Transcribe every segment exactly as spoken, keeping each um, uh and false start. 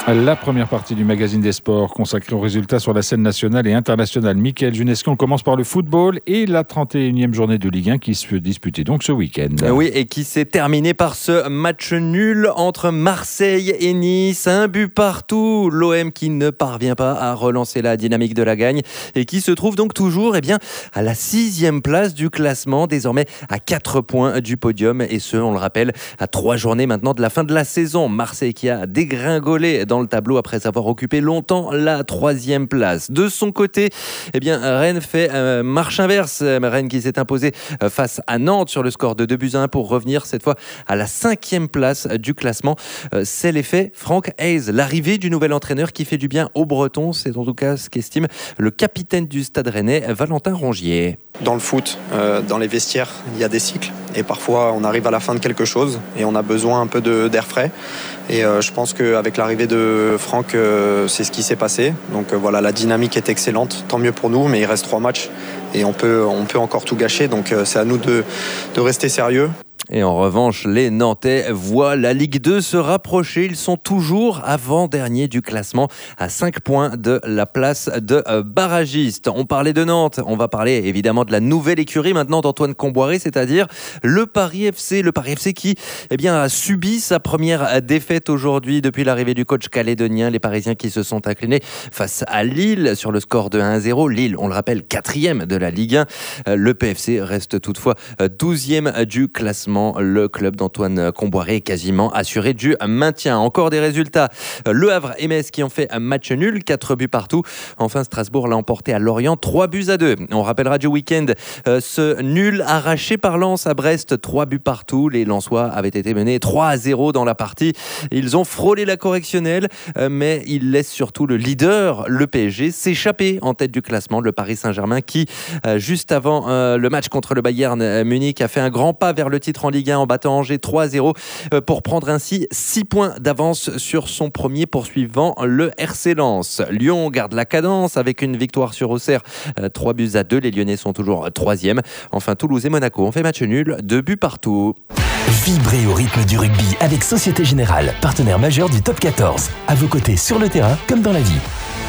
La première partie du magazine des sports consacrée aux résultats sur la scène nationale et internationale. Mickaël Junesco, on commence par le football et la trente et unième journée de Ligue un qui se disputait donc ce week-end. Oui, et qui s'est terminée par ce match nul entre Marseille et Nice. Un but partout. L'O M qui ne parvient pas à relancer la dynamique de la gagne et qui se trouve donc toujours eh bien, à la sixième place du classement, désormais à quatre points du podium. Et ce, on le rappelle, à trois journées maintenant de la fin de la saison. Marseille qui a dégringolé dans le tableau après avoir occupé longtemps la troisième place. De son côté, eh bien, Rennes fait euh, marche inverse. Rennes qui s'est imposé euh, face à Nantes sur le score de deux buts à un pour revenir cette fois à la cinquième place du classement. Euh, c'est l'effet Franck Hayes, l'arrivée du nouvel entraîneur qui fait du bien aux Bretons. C'est en tout cas ce qu'estime le capitaine du Stade Rennais, Valentin Rongier. Dans le foot, euh, dans les vestiaires, il y a des cycles et parfois on arrive à la fin de quelque chose et on a besoin un peu de, d'air frais. Et euh, je pense qu'avec l'arrivée de Franck, euh, c'est ce qui s'est passé. Donc euh, voilà, la dynamique est excellente, tant mieux pour nous, mais il reste trois matchs et on peut, on peut encore tout gâcher. Donc euh, c'est à nous de, de rester sérieux. Et en revanche, les Nantais voient la Ligue deux se rapprocher. Ils sont toujours avant-dernier du classement à cinq points de la place de barragiste. On parlait de Nantes, on va parler évidemment de la nouvelle écurie maintenant d'Antoine Comboiré, c'est-à-dire le Paris F C. Le Paris F C qui eh bien, a subi sa première défaite aujourd'hui depuis l'arrivée du coach calédonien. Les Parisiens qui se sont inclinés face à Lille sur le score de un à zéro. Lille, on le rappelle, quatrième de la Ligue un. Le P F C reste toutefois douzième du classement. Le club d'Antoine Comboiré est quasiment assuré du maintien. Encore des résultats. Le Havre et Metz qui ont fait un match nul, quatre buts partout. Enfin, Strasbourg l'a emporté à Lorient, trois buts à deux. On rappellera du week-end euh, ce nul arraché par Lens à Brest, trois buts partout. Les Lensois avaient été menés trois à zéro dans la partie. Ils ont frôlé la correctionnelle, euh, mais ils laissent surtout le leader, le P S G, s'échapper en tête du classement. Le Paris Saint-Germain qui, euh, juste avant euh, le match contre le Bayern euh, Munich, a fait un grand pas vers le titre en Ligue un en battant Angers trois à zéro pour prendre ainsi six points d'avance sur son premier poursuivant, le R C Lens. Lyon garde la cadence avec une victoire sur Auxerre, trois buts à deux. Les Lyonnais sont toujours troisième. Enfin, Toulouse et Monaco ont fait match nul, deux buts partout. Vibrez au rythme du rugby avec Société Générale, partenaire majeur du Top quatorze. À vos côtés sur le terrain comme dans la vie.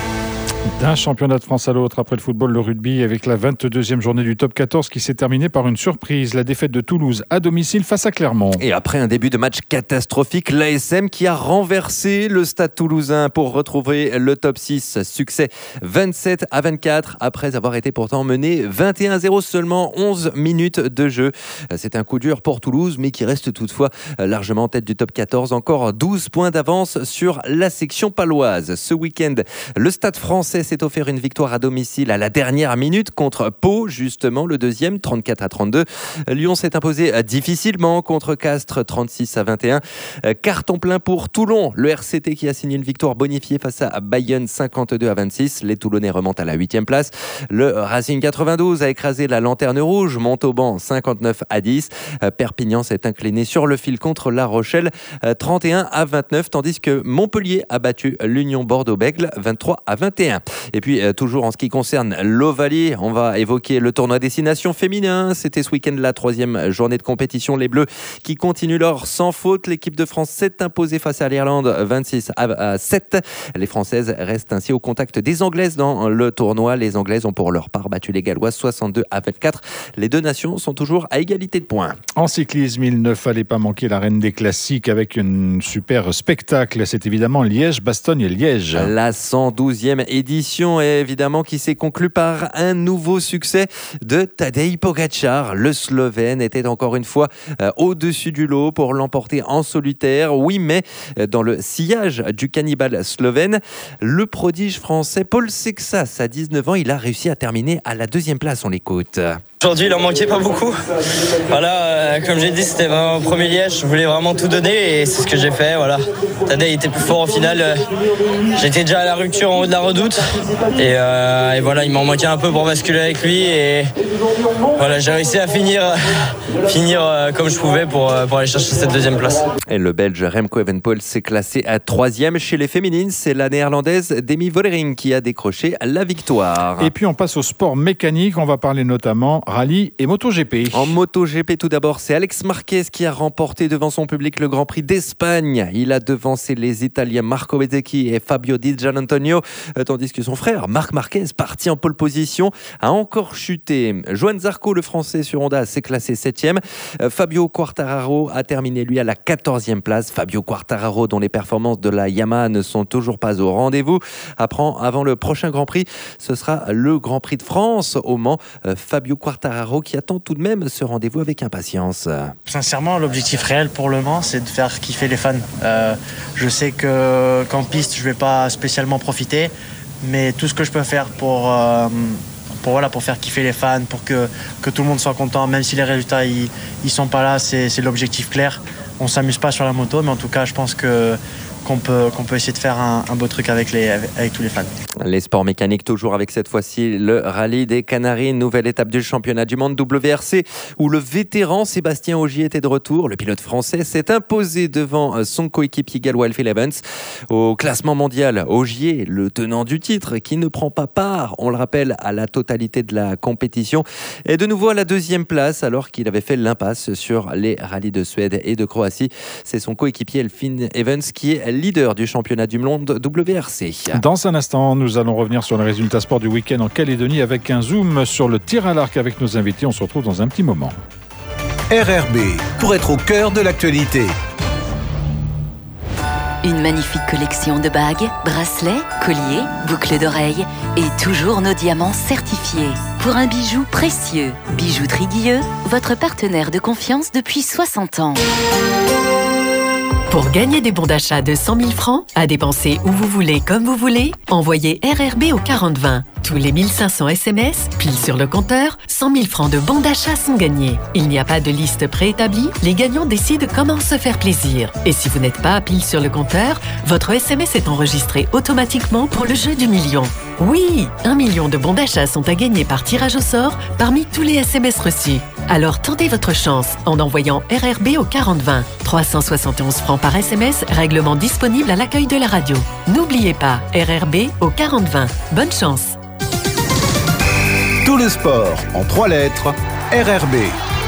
D'un championnat de France à l'autre, après le football, le rugby, avec la vingt-deuxième journée du top quatorze qui s'est terminée par une surprise, la défaite de Toulouse à domicile face à Clermont. Et après un début de match catastrophique, l'A S M qui a renversé le Stade Toulousain pour retrouver le top six. Succès vingt-sept à vingt-quatre après avoir été pourtant mené vingt et un à zéro, seulement onze minutes de jeu. C'est un coup dur pour Toulouse, mais qui reste toutefois largement en tête du top quatorze. Encore douze points d'avance sur la section paloise. Ce week-end, le Stade français s'est offert une victoire à domicile à la dernière minute contre Pau, justement le deuxième, trente-quatre à trente-deux. Lyon s'est imposé difficilement contre Castres, trente-six à vingt et un. Carton plein pour Toulon, le R C T qui a signé une victoire bonifiée face à Bayonne, cinquante-deux à vingt-six. Les Toulonnais remontent à la huitième place. Le Racing quatre-vingt-douze a écrasé la Lanterne Rouge, Montauban cinquante-neuf à dix. Perpignan s'est incliné sur le fil contre La Rochelle, trente et un à vingt-neuf, tandis que Montpellier a battu l'Union Bordeaux-Bègles, vingt-trois à vingt et un. Et puis, euh, toujours en ce qui concerne l'Ovalie, on va évoquer le tournoi Destination féminin. C'était ce week-end la troisième journée de compétition. Les Bleus qui continuent leur sans faute. L'équipe de France s'est imposée face à l'Irlande, vingt-six à sept. Les Françaises restent ainsi au contact des Anglaises dans le tournoi. Les Anglaises ont pour leur part battu les Galloises, soixante-deux à vingt-quatre. Les deux nations sont toujours à égalité de points. En cyclisme, il ne fallait pas manquer la reine des classiques avec un super spectacle. C'est évidemment Liège-Bastogne-Liège. La cent douzième édition, évidemment, qui s'est conclue par un nouveau succès de Tadej Pogačar. Le Slovène était encore une fois euh, au-dessus du lot pour l'emporter en solitaire. Oui, mais euh, dans le sillage du cannibale slovène, le prodige français Paul Sexas, à dix-neuf ans, il a réussi à terminer à la deuxième place. On l'écoute. Aujourd'hui, il en manquait pas beaucoup. Voilà, euh, comme j'ai dit, c'était mon premier Liège. Je voulais vraiment tout donner et c'est ce que j'ai fait. Voilà, Tadej était plus fort au final. Euh, j'étais déjà à la rupture en haut de la redoute et, euh, et voilà, il m'en manquait un peu pour basculer avec lui et voilà, j'ai réussi à finir, finir euh, comme je pouvais pour, euh, pour aller chercher cette deuxième place. Et le Belge Remco Evenepoel s'est classé à troisième. Chez les féminines, c'est la néerlandaise Demi Vollering qui a décroché la victoire. Et puis on passe au sport mécanique. On va parler notamment rallye et MotoGP. En MotoGP, tout d'abord, c'est Alex Marquez qui a remporté devant son public le Grand Prix d'Espagne. Il a devancé les Italiens Marco Bezzecchi et Fabio Di Gianantonio, tandis que son frère, Marc Marquez, parti en pole position, a encore chuté. Johann Zarco, le Français sur Honda, s'est classé septième. Fabio Quartararo a terminé, lui, à la quatorzième place. Fabio Quartararo, dont les performances de la Yamaha ne sont toujours pas au rendez-vous, apprend avant le prochain Grand Prix, ce sera le Grand Prix de France au Mans. Fabio Quartararo qui attend tout de même ce rendez-vous avec impatience. Sincèrement, l'objectif réel pour le Mans, c'est de faire kiffer les fans. Euh, je sais que, qu'en piste, je ne vais pas spécialement profiter, mais tout ce que je peux faire pour, euh, pour, voilà, pour faire kiffer les fans, pour que, que tout le monde soit content, même si les résultats ils, ils sont pas là, c'est, c'est l'objectif clair. On ne s'amuse pas sur la moto, mais en tout cas, je pense que qu'on peut, qu'on peut essayer de faire un, un beau truc avec, les, avec, avec tous les fans. Les sports mécaniques, toujours avec cette fois-ci le rallye des Canaries, nouvelle étape du championnat du monde W R C, où le vétéran Sébastien Ogier était de retour. Le pilote français s'est imposé devant son coéquipier gallois Phil Evans. Au classement mondial, Ogier, le tenant du titre, qui ne prend pas part, on le rappelle, à la totalité de la compétition, est de nouveau à la deuxième place, alors qu'il avait fait l'impasse sur les rallyes de Suède et de Croatie. C'est son coéquipier Phil Evans qui est leader du championnat du monde W R C. Dans un instant, nous allons revenir sur les résultats sport du week-end en Calédonie avec un zoom sur le tir à l'arc avec nos invités. On se retrouve dans un petit moment. R R B, pour être au cœur de l'actualité. Une magnifique collection de bagues, bracelets, colliers, boucles d'oreilles et toujours nos diamants certifiés. Pour un bijou précieux, Bijouterie Guilleux, votre partenaire de confiance depuis soixante ans. Pour gagner des bons d'achat de cent mille francs, à dépenser où vous voulez, comme vous voulez, envoyez R R B au quarante vingt. Tous les mille cinq cents S M S, pile sur le compteur, cent mille francs de bons d'achat sont gagnés. Il n'y a pas de liste préétablie, les gagnants décident comment se faire plaisir. Et si vous n'êtes pas à pile sur le compteur, votre S M S est enregistré automatiquement pour le jeu du million. Oui, un million de bons d'achat sont à gagner par tirage au sort parmi tous les S M S reçus. Alors tentez votre chance en envoyant R R B au quarante vingt. trois cent soixante et onze francs par S M S, règlement disponible à l'accueil de la radio. N'oubliez pas, R R B au quarante vingt. Bonne chance. Tout le sport en trois lettres, R R B.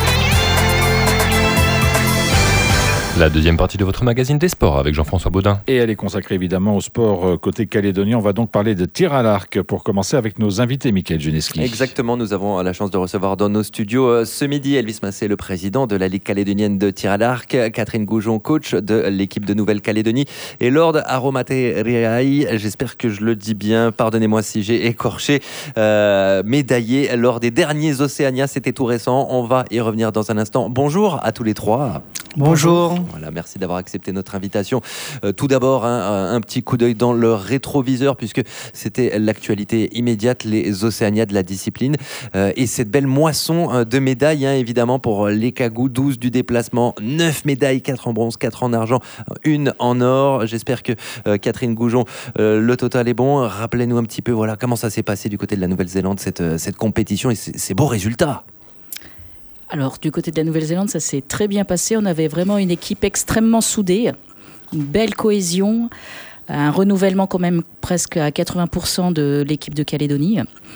La deuxième partie de votre magazine des sports avec Jean-François Baudin. Et elle est consacrée évidemment au sport côté calédonien. On va donc parler de tir à l'arc pour commencer avec nos invités, Mickaël Juneski. Exactement, nous avons la chance de recevoir dans nos studios ce midi Elvis Massé, le président de la Ligue calédonienne de tir à l'arc, Catherine Goujon, coach de l'équipe de Nouvelle-Calédonie, et Lord Aromateriai, j'espère que je le dis bien, pardonnez-moi si j'ai écorché, euh, médaillé lors des derniers Océania, c'était tout récent, on va y revenir dans un instant. Bonjour à tous les trois. Bonjour. Voilà, merci d'avoir accepté notre invitation. Euh, tout d'abord, hein, un petit coup d'œil dans le rétroviseur, puisque c'était l'actualité immédiate, les Océania de la discipline. Euh, et cette belle moisson de médailles, hein, évidemment, pour les Cagous, douze du déplacement, neuf médailles, quatre en bronze, quatre en argent, une en or. J'espère que euh, Catherine Goujon, euh, le total est bon. Rappelez-nous un petit peu voilà, comment ça s'est passé du côté de la Nouvelle-Zélande, cette, cette compétition et ces, ces beaux résultats. Alors, du côté de la Nouvelle-Zélande, ça s'est très bien passé. On avait vraiment une équipe extrêmement soudée, une belle cohésion, un renouvellement quand même presque à quatre-vingts pour cent de l'équipe de Calédonie.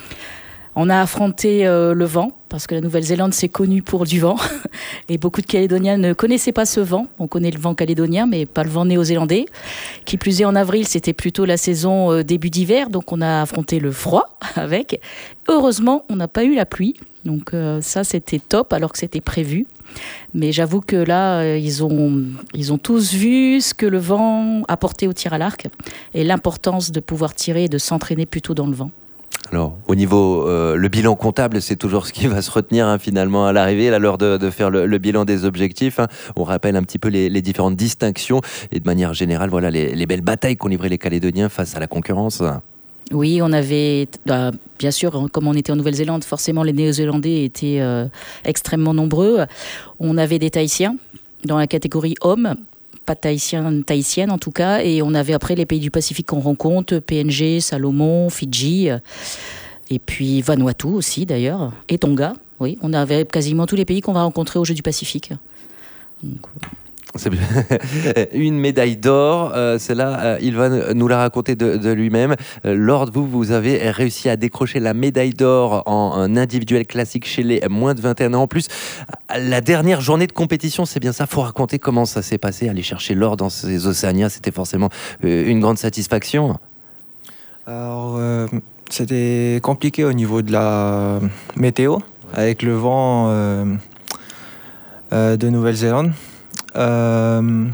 On a affronté euh, le vent, parce que la Nouvelle-Zélande, c'est connu pour du vent. Et beaucoup de Calédoniens ne connaissaient pas ce vent. On connaît le vent calédonien, mais pas le vent néo-zélandais. Qui plus est, en avril, c'était plutôt la saison euh, début d'hiver, donc on a affronté le froid avec. Heureusement, on n'a pas eu la pluie. Donc euh, ça, c'était top, alors que c'était prévu. Mais j'avoue que là, euh, ils ont, ils ont tous vu ce que le vent apportait au tir à l'arc et l'importance de pouvoir tirer et de s'entraîner plutôt dans le vent. Alors, au niveau, euh, le bilan comptable, c'est toujours ce qui va se retenir hein, finalement à l'arrivée, à l'heure de, de faire le, le bilan des objectifs. Hein. On rappelle un petit peu les, les différentes distinctions et de manière générale, voilà les, les belles batailles qu'ont livrées les Calédoniens face à la concurrence. Oui, on avait, bah, bien sûr, comme on était en Nouvelle-Zélande, forcément les Néo-Zélandais étaient euh, extrêmement nombreux. On avait des Tahitiens dans la catégorie hommes, pas tahitiens, tahitiennes en tout cas, et on avait après les pays du Pacifique qu'on rencontre, P N G, Salomon, Fidji, et puis Vanuatu aussi d'ailleurs, et Tonga. Oui, on avait quasiment tous les pays qu'on va rencontrer aux Jeux du Pacifique. Donc, C'est une médaille d'or, euh, celle-là, euh, il va nous la raconter de, de lui-même. Euh, Lord, vous, vous avez réussi à décrocher la médaille d'or en, en individuel classique chez les moins de vingt et un ans. En plus, la dernière journée de compétition, c'est bien ça, faut raconter comment ça s'est passé, aller chercher l'or dans ces Océanias, c'était forcément euh, une grande satisfaction. Alors, euh, c'était compliqué au niveau de la météo, avec le vent euh, euh, de Nouvelle-Zélande. Euh,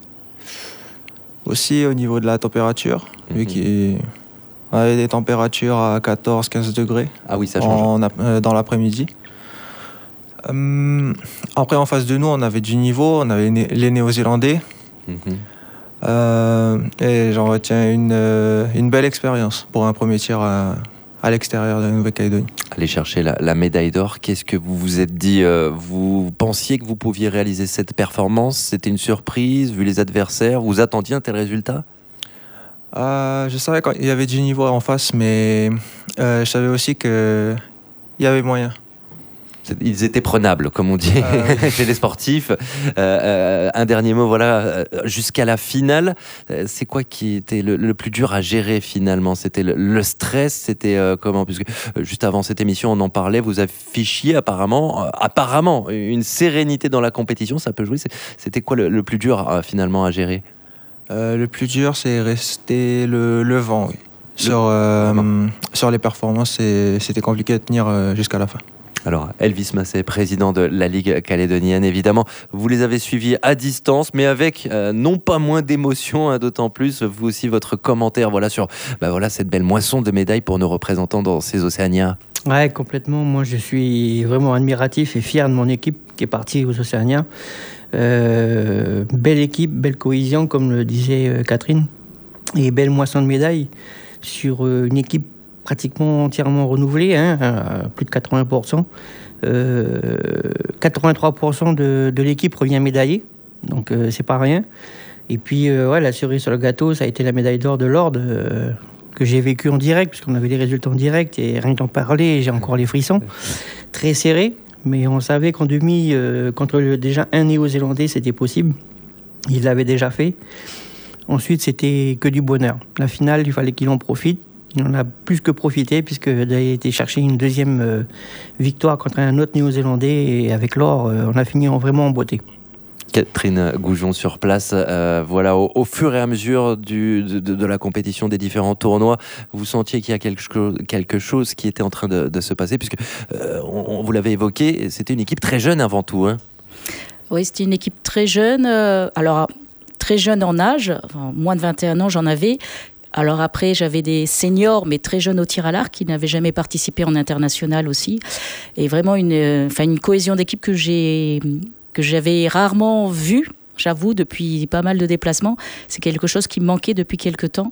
aussi au niveau de la température, mmh. vu qu'il y avait des températures à quatorze à quinze degrés. Ah oui, ça change. En, euh, dans l'après-midi. Euh, après, en face de nous, on avait du niveau, on avait les Néo-Zélandais. Mmh. Euh, et j'en retiens une, euh, une belle expérience pour un premier tir à, à l'extérieur de la Nouvelle-Calédonie. Aller chercher la, la médaille d'or, qu'est-ce que vous vous êtes dit euh, vous pensiez que vous pouviez réaliser cette performance? C'était une surprise, vu les adversaires? Vous attendiez un tel résultat? euh, Je savais qu'il y avait du niveau en face, mais euh, je savais aussi qu'il y avait moyen. Ils étaient prenables, comme on dit euh... chez les sportifs. Euh, euh, un dernier mot, voilà, jusqu'à la finale, c'est quoi qui était le, le plus dur à gérer finalement? C'était le, le stress, c'était euh, comment? Puisque euh, juste avant cette émission, on en parlait, vous affichiez apparemment, euh, apparemment une sérénité dans la compétition, ça peut jouer. C'était quoi le, le plus dur euh, finalement à gérer? euh, Le plus dur, c'est rester le, le vent, oui. Sur, euh, le... sur les performances, c'était compliqué de tenir euh, jusqu'à la fin. Alors, Elvis Masset, président de la Ligue calédonienne, évidemment, vous les avez suivis à distance, mais avec euh, non pas moins d'émotion, hein, d'autant plus, vous aussi, votre commentaire voilà, sur bah, voilà, cette belle moisson de médailles pour nos représentants dans ces Océanias. Ouais, complètement. Moi, je suis vraiment admiratif et fier de mon équipe qui est partie aux Océanias. Euh, belle équipe, belle cohésion, comme le disait euh, Catherine, et belle moisson de médailles sur euh, une équipe pratiquement entièrement renouvelé, hein, à plus de quatre-vingts pour cent. Euh, quatre-vingt-trois pour cent de, de l'équipe revient médaillée, donc euh, c'est pas rien. Et puis, euh, ouais, la cerise sur le gâteau, ça a été la médaille d'or de Lord, euh, que j'ai vécue en direct, puisqu'on avait les résultats en direct, et rien que d'en parler, j'ai encore les frissons. Très serré, mais on savait qu'en demi, euh, contre le, déjà un Néo-Zélandais, c'était possible. Il l'avait déjà fait. Ensuite, c'était que du bonheur. La finale, il fallait qu'il en profite. Il en a plus que profité, puisqu'il a été chercher une deuxième euh, victoire contre un autre Néo-Zélandais, et avec l'or, euh, on a fini en, vraiment en beauté. Catherine Goujon sur place, euh, voilà, au, au fur et à mesure du, de, de la compétition des différents tournois, vous sentiez qu'il y a quelque chose, quelque chose qui était en train de, de se passer, puisque euh, on, on, vous l'avez évoqué, c'était une équipe très jeune avant tout. Hein. Oui, c'était une équipe très jeune, euh, alors très jeune en âge, enfin, moins de vingt et un ans j'en avais. Alors après, j'avais des seniors, mais très jeunes au tir à l'arc, qui n'avaient jamais participé en international aussi. Et vraiment une, euh, enfin une cohésion d'équipe que j'ai, que j'avais rarement vue, j'avoue, depuis pas mal de déplacements. C'est quelque chose qui me manquait depuis quelque temps.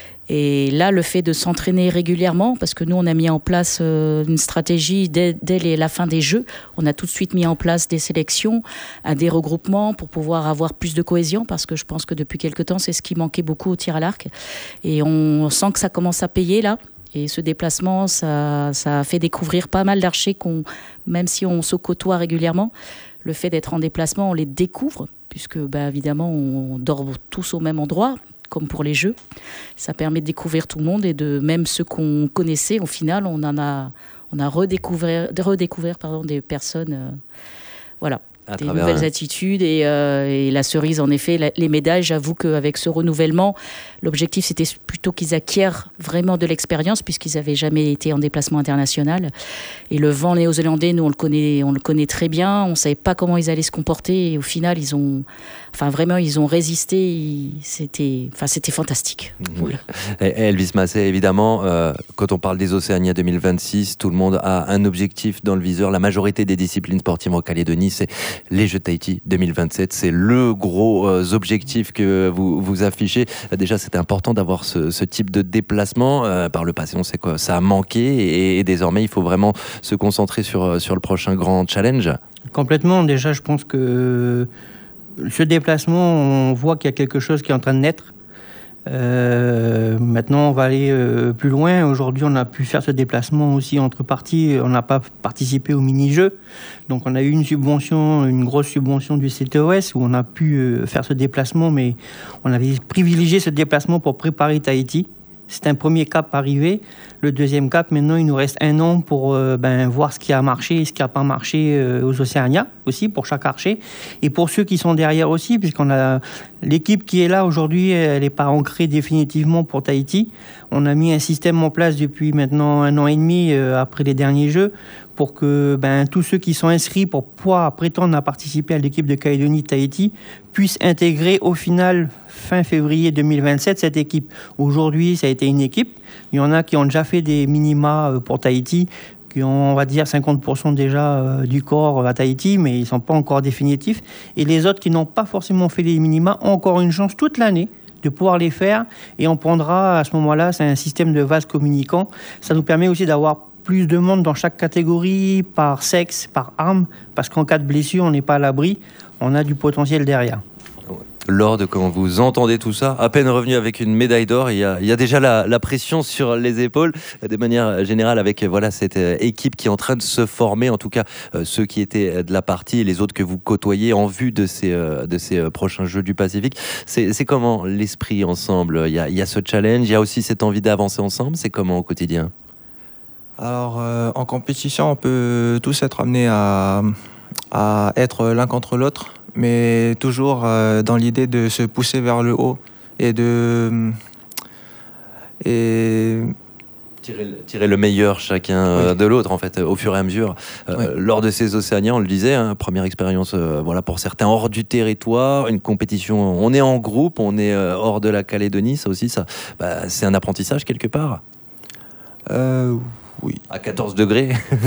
Et là, le fait de s'entraîner régulièrement, parce que nous, on a mis en place euh, une stratégie dès, dès les, la fin des Jeux. On a tout de suite mis en place des sélections, un des regroupements pour pouvoir avoir plus de cohésion, parce que je pense que depuis quelque temps, c'est ce qui manquait beaucoup au tir à l'arc. Et on sent que ça commence à payer là. Et ce déplacement, ça, ça a fait découvrir pas mal d'archers, qu'on, même si on se côtoie régulièrement, le fait d'être en déplacement, on les découvre, puisque bah, évidemment, on dort tous au même endroit, comme pour les Jeux. Ça permet de découvrir tout le monde, et de même ceux qu'on connaissait, au final, on en a, on a redécouvert, redécouvert pardon, des personnes, euh, voilà, à des nouvelles un... attitudes et, euh, et la cerise, en effet, la, les médailles. J'avoue qu'avec ce renouvellement, l'objectif c'était plutôt qu'ils acquièrent vraiment de l'expérience, puisqu'ils n'avaient jamais été en déplacement international. Et le vent néo-zélandais, nous on le connaît, on le connaît très bien. On ne savait pas comment ils allaient se comporter, et au final ils ont, enfin vraiment ils ont résisté. Ils, c'était, enfin c'était fantastique. Voilà. Elvis Masset, évidemment, euh, quand on parle des Océanias deux mille vingt-six, tout le monde a un objectif dans le viseur. La majorité des disciplines sportives en Calédonie, c'est les Jeux de Tahiti deux mille vingt-sept, c'est le gros euh, objectif que vous, vous affichez. Euh, déjà, c'était important d'avoir ce, ce type de déplacement. Euh, par le passé, on sait quoi, ça a manqué, et, et désormais, il faut vraiment se concentrer sur, sur le prochain grand challenge. Complètement. Déjà, je pense que ce déplacement, on voit qu'il y a quelque chose qui est en train de naître. Euh, maintenant, on va aller euh, plus loin. Aujourd'hui, on a pu faire ce déplacement aussi entre parties. On n'a pas participé au mini-jeu. Donc, on a eu une subvention, une grosse subvention du C T O S où on a pu euh, faire ce déplacement, mais on avait privilégié ce déplacement pour préparer Tahiti. C'est un premier cap arrivé. Le deuxième cap, maintenant, il nous reste un an pour euh, ben, voir ce qui a marché et ce qui n'a pas marché euh, aux Océania aussi, pour chaque archer. Et pour ceux qui sont derrière aussi, puisqu'on a l'équipe qui est là aujourd'hui, elle n'est pas ancrée définitivement pour Tahiti. On a mis un système en place depuis maintenant un an et demi, euh, après les derniers Jeux, pour que ben, tous ceux qui sont inscrits pour pouvoir prétendre à participer à l'équipe de Calédonie-Tahiti puissent intégrer au final, fin février deux mille vingt-sept, cette équipe. Aujourd'hui, ça a été une équipe. Il y en a qui ont déjà fait des minima pour Tahiti, qui ont, on va dire, cinquante pour cent déjà du corps à Tahiti, mais ils ne sont pas encore définitifs. Et les autres qui n'ont pas forcément fait les minima ont encore une chance toute l'année de pouvoir les faire. Et on prendra, à ce moment-là, c'est un système de vase communicant. Ça nous permet aussi d'avoir plus de monde dans chaque catégorie, par sexe, par arme, parce qu'en cas de blessure, on n'est pas à l'abri, on a du potentiel derrière. Lord, quand vous entendez tout ça, à peine revenu avec une médaille d'or, il y a, il y a déjà la, la pression sur les épaules, de manière générale, avec voilà, cette équipe qui est en train de se former, en tout cas euh, ceux qui étaient de la partie et les autres que vous côtoyez en vue de ces, euh, de ces prochains Jeux du Pacifique. C'est, c'est comment l'esprit ensemble? Il y a, il y a ce challenge, il y a aussi cette envie d'avancer ensemble, c'est comment au quotidien? Alors, euh, en compétition, on peut tous être amenés à, à être l'un contre l'autre, mais toujours euh, dans l'idée de se pousser vers le haut et de... Et... Tirer, tirer le meilleur chacun oui. de l'autre, en fait, au fur et à mesure. Euh, oui. Lors de ces Océaniens, on le disait, hein, première expérience euh, voilà, pour certains hors du territoire, une compétition, on est en groupe, on est euh, hors de la Calédonie, ça aussi, ça, bah, c'est un apprentissage quelque part. Euh... Oui. À quatorze degrés.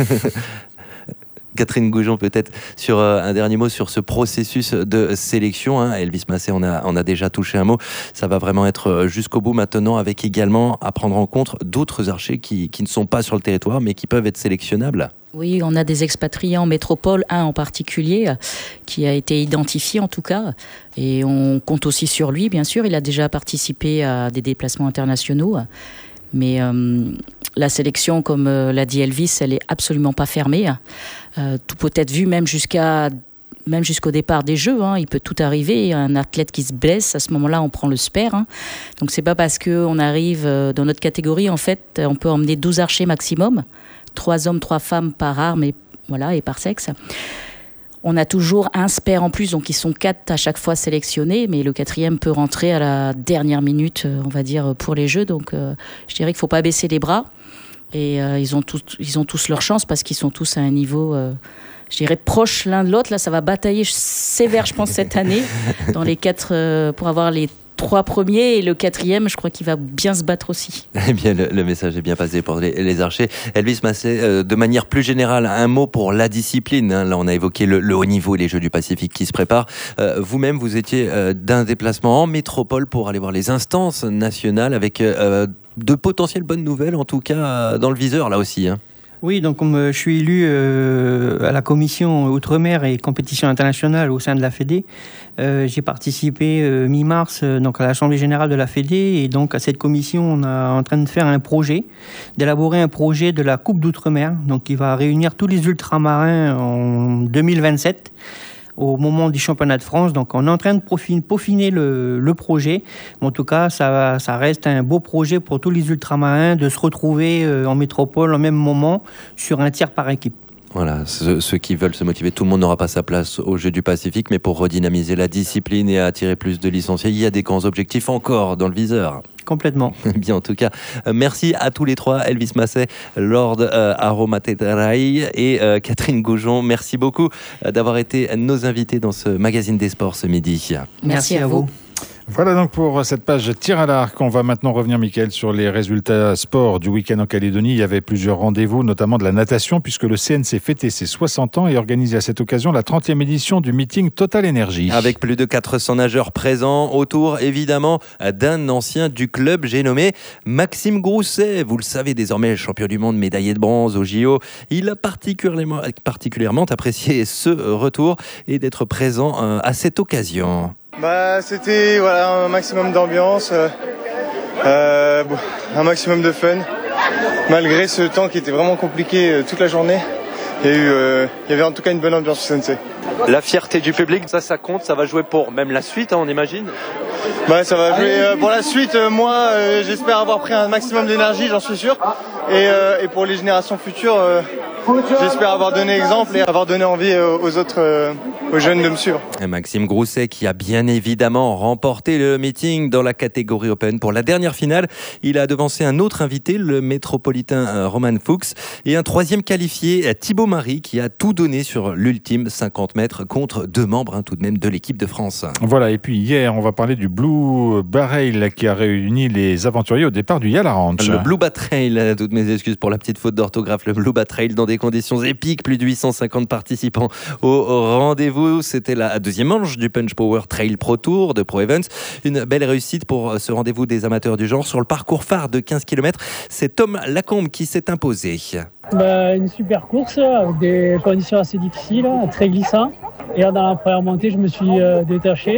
Catherine Goujon, peut-être sur euh, un dernier mot sur ce processus de sélection. Hein. Elvis Massé, on a, on a déjà touché un mot. Ça va vraiment être jusqu'au bout maintenant, avec également à prendre en compte d'autres archers qui, qui ne sont pas sur le territoire, mais qui peuvent être sélectionnables. Oui, on a des expatriés en métropole, un en particulier, qui a été identifié en tout cas. Et on compte aussi sur lui, bien sûr. Il a déjà participé à des déplacements internationaux. Mais euh, la sélection, comme euh, l'a dit Elvis, elle est absolument pas fermée. Euh, tout peut être vu même jusqu'à même jusqu'au départ des Jeux. Hein. Il peut tout arriver. Un athlète qui se blesse, à ce moment-là, on prend le spare. Hein. Donc c'est pas parce qu'on arrive dans notre catégorie, en fait, on peut emmener douze archers maximum, trois hommes, trois femmes par arme et voilà et par sexe. On a toujours un spare en plus, donc ils sont quatre à chaque fois sélectionnés, mais le quatrième peut rentrer à la dernière minute, on va dire, pour les Jeux. Donc euh, je dirais qu'il ne faut pas baisser les bras. Et euh, ils, ont tous, ils ont tous leur chance parce qu'ils sont tous à un niveau, euh, je dirais, proche l'un de l'autre. Là, ça va batailler sévère, je pense, cette année, dans les quatre, euh, pour avoir les trois premiers, et le quatrième, je crois qu'il va bien se battre aussi. Eh bien, le, le message est bien passé pour les, les archers. Elvis Massé, euh, de manière plus générale, un mot pour la discipline. Hein. Là, on a évoqué le, le haut niveau et les Jeux du Pacifique qui se préparent. Euh, vous-même, vous étiez euh, d'un déplacement en métropole pour aller voir les instances nationales avec euh, de potentielles bonnes nouvelles, en tout cas euh, dans le viseur, là aussi. Hein. Oui, donc comme euh, je suis élu euh, à la commission Outre-mer et compétition internationale au sein de la Fédé, euh, j'ai participé euh, mi-mars euh, donc à l'Assemblée générale de la Fédé, et donc à cette commission, on est en train de faire un projet, d'élaborer un projet de la Coupe d'Outre-mer, donc qui va réunir tous les ultramarins en deux mille vingt-sept. Au moment du championnat de France. Donc on est en train de peaufiner le, le projet. En tout cas, ça, ça reste un beau projet pour tous les ultramarins de se retrouver en métropole au même moment sur un tir par équipe. Voilà, ceux, ceux qui veulent se motiver, tout le monde n'aura pas sa place aux Jeux du Pacifique, mais pour redynamiser la discipline et attirer plus de licenciés, il y a des grands objectifs encore dans le viseur. Complètement. Bien, en tout cas, euh, merci à tous les trois, Elvis Massé, Lord euh, Aromaterai et euh, Catherine Goujon. Merci beaucoup euh, d'avoir été nos invités dans ce magazine des sports ce midi. Merci, merci à vous. vous. Voilà donc pour cette page tir à l'arc. On va maintenant revenir, Mickaël, sur les résultats sport du week-end en Calédonie. Il y avait plusieurs rendez-vous, notamment de la natation, puisque le C N C fêtait ses soixante ans et organisait à cette occasion la trentième édition du meeting Total Energy. Avec plus de quatre cents nageurs présents, autour évidemment d'un ancien du club, j'ai nommé Maxime Grousset. Vous le savez désormais, champion du monde, médaillé de bronze au J O. Il a particulièrement, particulièrement apprécié ce retour et d'être présent à cette occasion. Bah, c'était voilà, un maximum d'ambiance. euh, bon, un maximum de fun. Malgré ce temps qui était vraiment compliqué euh, toute la journée, il y, a eu, euh, il y avait en tout cas une bonne ambiance au Sensei. La fierté du public, ça, ça compte, ça va jouer pour même la suite, hein, on imagine. Bah, ça va jouer euh, pour la suite. Euh, moi, euh, j'espère avoir pris un maximum d'énergie, j'en suis sûr. Et, euh, et pour les générations futures, euh, j'espère avoir donné exemple et avoir donné envie euh, aux autres, euh, aux jeunes de me suivre. Et Maxime Grousset qui a bien évidemment remporté le meeting dans la catégorie Open. Pour la dernière finale, il a devancé un autre invité, le métropolitain Roman Fuchs, et un troisième qualifié, Thibaut Marie, qui a tout donné sur l'ultime cinquante mètres contre deux membres hein, tout de même de l'équipe de France. Voilà, et puis hier, on va parler du Blue Barrail qui a réuni les aventuriers au départ du Yala Ranch. Le Blue Bat Trail, toutes mes excuses pour la petite faute d'orthographe, le Blue Bat Trail dans des conditions épiques, plus de huit cent cinquante participants au rendez-vous. C'était la deuxième manche du Punch Power Trail Pro Tour de Pro Events. Une belle réussite pour ce rendez-vous des amateurs du genre. Sur le parcours phare de quinze kilomètres, c'est Tom Lacombe qui s'est imposé. Bah, une super course avec des conditions assez difficiles, très glissant. Et là, dans la première montée, je me suis euh, détaché.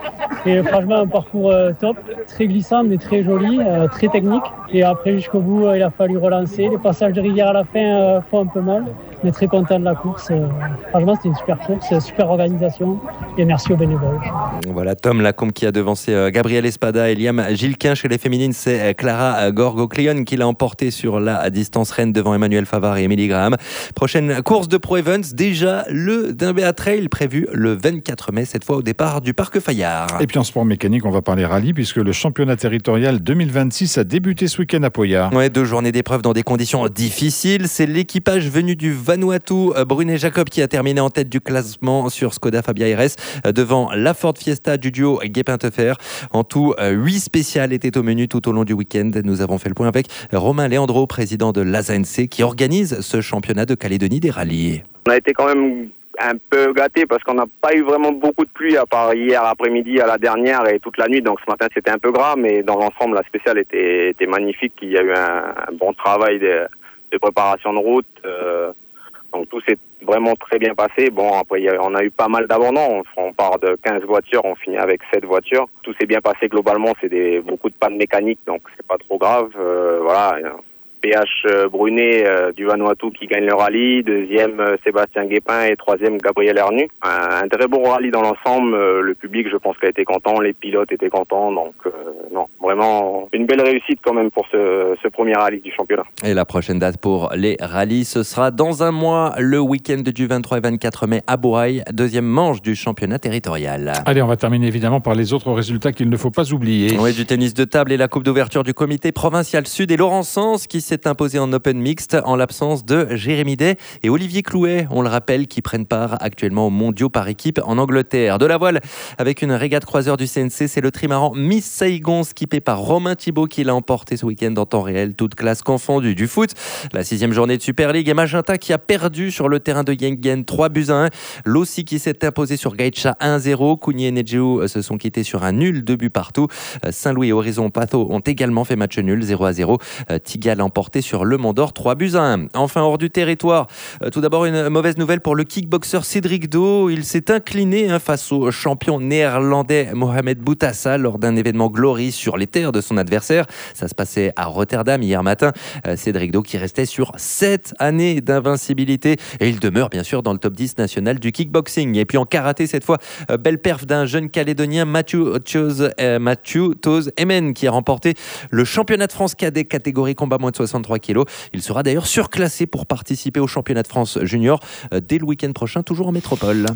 Et franchement, un parcours euh, top, très glissant mais très joli, euh, très technique. Et après, jusqu'au bout, euh, il a fallu relancer. Les passages de rivière à la fin euh, font un peu mal. Mais très content de la course. Euh, franchement, c'était une super course, super organisation. Et merci aux bénévoles. Voilà, Tom Lacombe qui a devancé euh, Gabriel Espada et Liam Gilquin. Chez les féminines, c'est euh, Clara Gorgocléon qui l'a emporté sur la distance reine devant Emmanuel Favard et Émilie Graham. Prochaine course de Pro Events, déjà le Dimbéa Trail prévu le vingt-quatre mai, cette fois au départ du Parc Fayard. Et puis en sport mécanique, on va parler rallye puisque le championnat territorial deux mille vingt-six a débuté ce week-end à Poya. Ouais, deux journées d'épreuve dans des conditions difficiles. C'est l'équipage venu du Vanuatu, Brunet Jacob, qui a terminé en tête du classement sur Skoda Fabia R S devant la Ford Fiesta du duo Guépin-Tefer. En tout, huit spéciales étaient au menu tout au long du week-end. Nous avons fait le point avec Romain Leandro, président de l'A S A N C, qui organise ce championnat de Calédonie des rallyes. On a été quand même un peu gâté parce qu'on n'a pas eu vraiment beaucoup de pluie à part hier après-midi à la dernière et toute la nuit, donc ce matin c'était un peu gras, mais dans l'ensemble la spéciale était, était magnifique. Il y a eu un, un bon travail de, de préparation de route, euh, donc tout s'est vraiment très bien passé. Bon, après il y a, on a eu pas mal d'abandons, on, on part de quinze voitures, on finit avec sept voitures, tout s'est bien passé globalement. C'est des, beaucoup de pannes mécaniques, donc c'est pas trop grave. Euh, voilà. P H Brunet euh, du Vanuatu qui gagne le rallye, deuxième euh, Sébastien Guépin et troisième Gabriel Ernu. Un, un très bon rallye dans l'ensemble, euh, le public je pense qu'il a été content, les pilotes étaient contents, donc euh, non, vraiment une belle réussite quand même pour ce, ce premier rallye du championnat. Et la prochaine date pour les rallyes, ce sera dans un mois, le week-end du vingt-trois et vingt-quatre mai à Bourail, deuxième manche du championnat territorial. Allez, on va terminer évidemment par les autres résultats qu'il ne faut pas oublier. Oui, du tennis de table et la coupe d'ouverture du comité provincial sud et Laurent Sens qui s'est imposé en open mixte en l'absence de Jérémy Day et Olivier Clouet, on le rappelle, qui prennent part actuellement aux mondiaux par équipe en Angleterre. De la voile avec une régate croiseur du C N C, c'est le trimaran Miss Saigon skippé par Romain Thibault qui l'a emporté ce week-end en temps réel, toute classe confondue. Du foot, la sixième journée de Super League et Magenta qui a perdu sur le terrain de Yengen trois buts à un. Lossi qui s'est imposé sur Gaïcha un zéro. Kouni et Nedjou se sont quittés sur un nul, deux buts partout. Saint-Louis et Horizon Pato ont également fait match nul, zéro à zéro. Tigal emporté sur Le Mont d'Or, trois buts à un. Enfin, hors du territoire, tout d'abord une mauvaise nouvelle pour le kickboxer Cédric Do. Il s'est incliné hein, face au champion néerlandais Mohamed Boutassa lors d'un événement Glory sur les terres de son adversaire. Ça se passait à Rotterdam hier matin. Cédric Do qui restait sur sept années d'invincibilité et il demeure bien sûr dans le top dix national du kickboxing. Et puis en karaté cette fois, belle perf d'un jeune Calédonien Mathieu Toz euh, Mathieu Toz Emen qui a remporté le championnat de France cadet catégorie combat moins de soixante-trois kilos. Il sera d'ailleurs surclassé pour participer au championnat de France junior dès le week-end prochain, toujours en métropole.